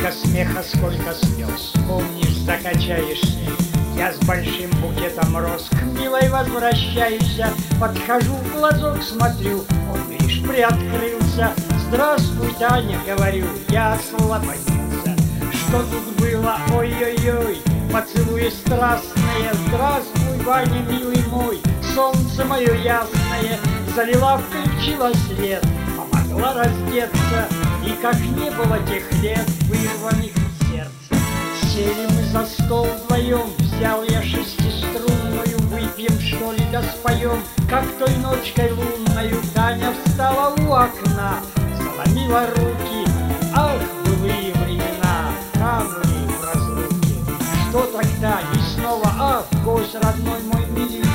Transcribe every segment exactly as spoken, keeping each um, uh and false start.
Сколько смеха, сколько слез, помнишь, закачаешься. Я с большим букетом роз к милой возвращаюсь. Подхожу, в глазок смотрю, он лишь приоткрылся. Здравствуй, Таня, говорю, я ослабонился. Что тут было, ой-ой-ой, поцелуи страстные. Здравствуй, Ваня, милый мой, солнце мое ясное. Залила, включила свет, помогла раздеться. И как не было тех лет, вырванных из сердца. Сели мы за стол вдвоем, взял я шестиструнную. Выпьем, что ли, да споем, как той ночкой лунною. Таня встала у окна, заломила руки. Ах, былые времена, канули в разлуке. Что тогда, и снова, ах, гость родной мой миленький.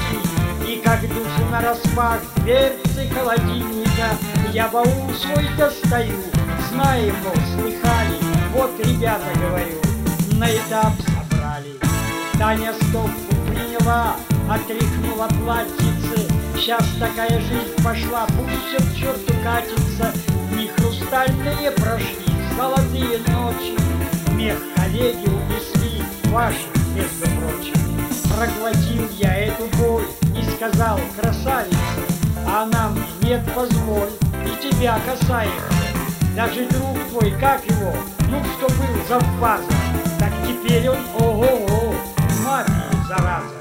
И как душу нараспах, дверцы холодильника. Я баул свой достаю, знаем, мол, слыхали. Вот, ребята, говорю, на этап собрали. Таня стопку приняла, отряхнула платьице. Сейчас такая жизнь пошла, пусть все к черту катится. Дни хрустальные прошли, золотые ночи. Мех коллеги унесли, ваши, между прочим. Проглотил я эту боль и сказал: красавица, а она мне: нет, позволь, и тебя касается. Даже друг твой, как его, ну что был завбаза, так теперь он, ого-го, мафия, зараза.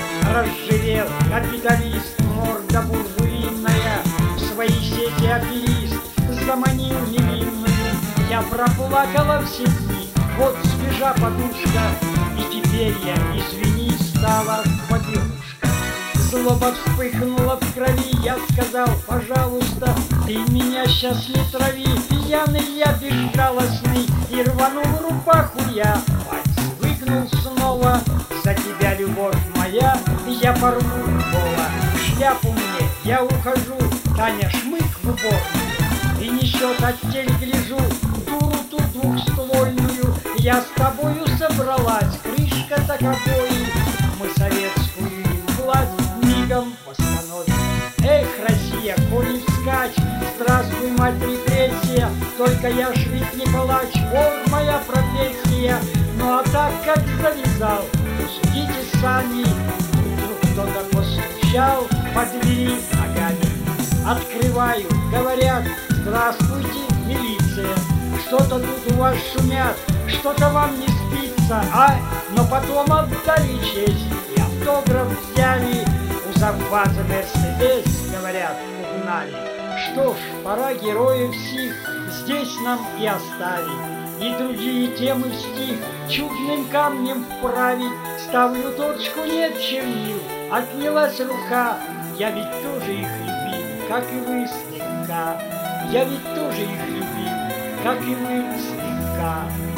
Разжирел капиталист, морда буржуинная, в свои сети аферист заманил невинную. Я проплакала все дни, вот свежа подушка, и теперь я, извини, стала поберушка. Злоба вспыхнула в крови, я сказал: пожалуйста, ты меня сейчас не трави. Пьяный я, безжалостный, и рванул рубаху я. Пальцы выгнул снова: за тебя, любовь моя, я порву пола. Шляпу мне, я ухожу. Таня шмык в уборную и несет оттель, гляжу, дуру ту двухствольную. Я с тобою собралась, крышка так обои. Мы советскую власть мигом постановим. Эх, Россия, кони вскачь, здравствуй, мать, репрессия. Только я ж ведь не палач, вор моя профессия. Ну а так как завязал, то судите сами. Вдруг кто-то постучал по двери ногами. Открываю, говорят: здравствуйте, милиция. Что-то тут у вас шумят, что-то вам не спится, а? Но потом отдали честь и автограф взяли. У завбаза Мерседес, говорят, угнали. Что ж, пора героев сих здесь нам и оставить, и другие темы в стих чудным камнем вправить. Ставлю точку, нет чернил, отнялась рука. Я ведь тоже их любил, как и вы, слегка. Я ведь тоже их любил, как и вы, слегка.